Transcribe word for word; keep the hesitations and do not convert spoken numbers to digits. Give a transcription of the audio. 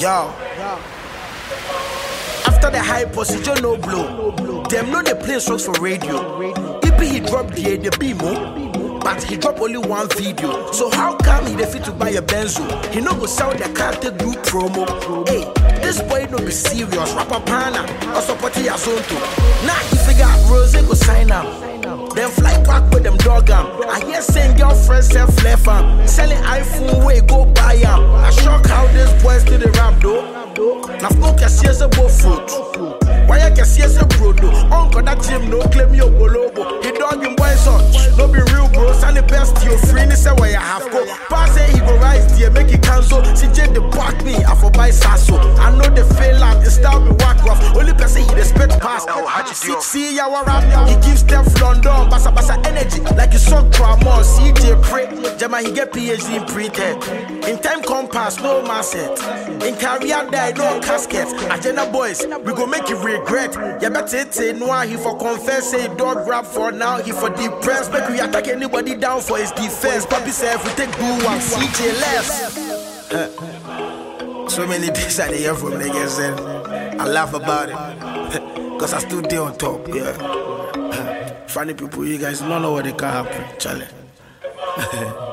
Yo. After the high procedure no blow, them know they play songs for radio. E P he dropped the the Bimo, but he drop only one video. So how come he dey fit to buy a Benzo? He no go sell the car to do promo. Hey, this boy no be serious. Rapper pana, or support your zone too. Now he figure Rose go sign up. Then fly back with them dog am. I hear saying girlfriend self left am. Selling iPhone way go buy am. I shock how this boy still the rap though. Now no can see as a bull fruit. Why I can see as a bro though? Uncle that gym no claim your bolobo. He dog him boy son. No be real bro. Send the best to your free. Ni say where you have go. Pass say he go rise there make it cancel. C J the back me. I for buy sasso. I know the fail am. It style be whack rough. Only person he the spit pass. See, see ya rap. He gives them London. Basa basa energy. Like you saw Tramon. C J pray. Jama he get P H D in pre-tech. In time compass no mindset. In career die no casket. Agenda boys we go make you regret. Ya better say no he for confess. Say dog rap for now. He for depressed. Make we attack anybody down for his defense. Papi say if we take do one C J left. So many things I hear from niggas and I laugh about it. Cause I still there on top, yeah. Funny people, you guys don't know what they can happen, Charlie.